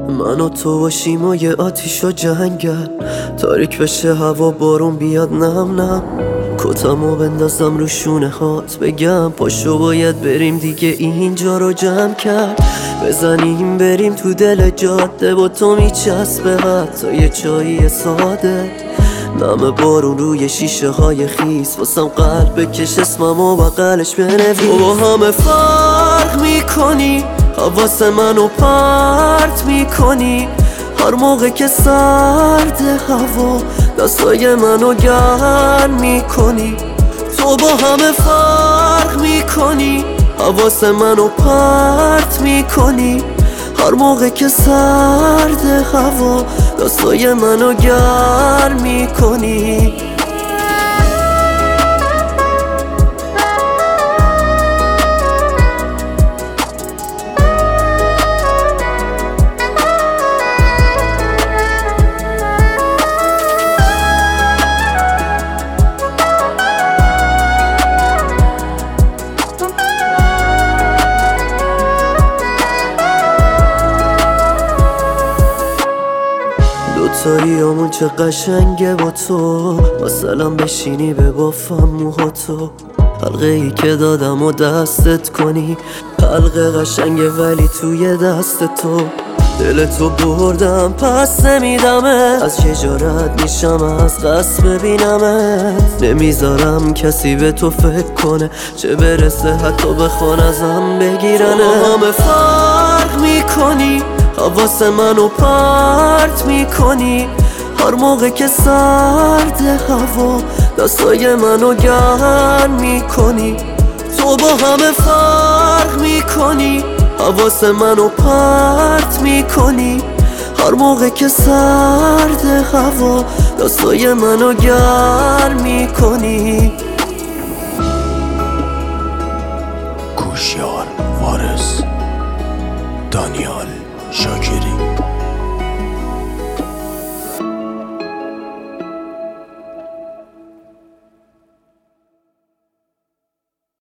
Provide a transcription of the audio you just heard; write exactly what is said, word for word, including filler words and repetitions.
من و تو باشیم و یه آتیش و جنگل، تاریک بشه هوا بارون بیاد نم نم، کتمو بندازم رو شونه هات بگم پاشو باید بریم دیگه اینجا رو جمع کرد، بزنیم بریم تو دل جاده با تو میچسبه حتی یه چایی ساده، نم بارون روی شیشه های خیس واسم قلب بکش اسممو بغلش بنویس. تو با همه فرق میکنی، حواس منو پرت میکنی، هر موقع که سرد هوا دستای منو گرم میکنی. تو با همه فرق میکنی، حواس منو پرت میکنی، هر موقع که سرد هوا دستای منو گرم میکنی. دوتاییامون چه قشنگه با تو، مثلا بشینی به بافم موهاتو، حلقه ای که دادم و دستت کنی، حلقه قشنگه ولی توی دست تو، دل تو بردم پس نمیدمه، از شجارت میشم از قصد ببینمت، نمیذارم کسی به تو فکر کنه، چه برسه حتی بخوان ازم بگیرنه. تو همه فرق میکنی، حواس منو پرت میکنی، هر موقع که سرد هوا دستای منو گرم میکنی. تو با همه فرق میکنی، حواس منو پرت میکنی، هر موقع که سرد هوا دستای منو گرم میکنی. کوشیار وارث، دانیال شاکری.